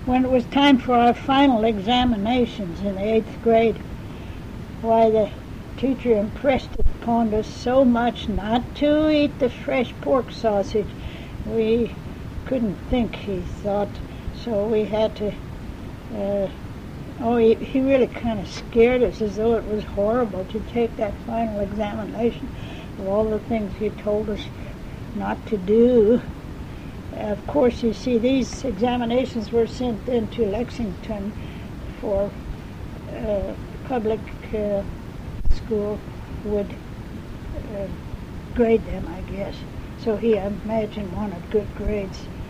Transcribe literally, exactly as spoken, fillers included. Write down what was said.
when it was time for our final examinations in the eighth grade, why, the teacher impressed upon us so much not to eat the fresh pork sausage. We couldn't think, he thought, so we had to, uh, oh, he, he really kind of scared us as though it was horrible to take that final examination of all the things he told us not to do. Of course, you see, these examinations were sent into Lexington for uh, public uh, school would uh, grade them, I guess. So he, I imagine, wanted good grades.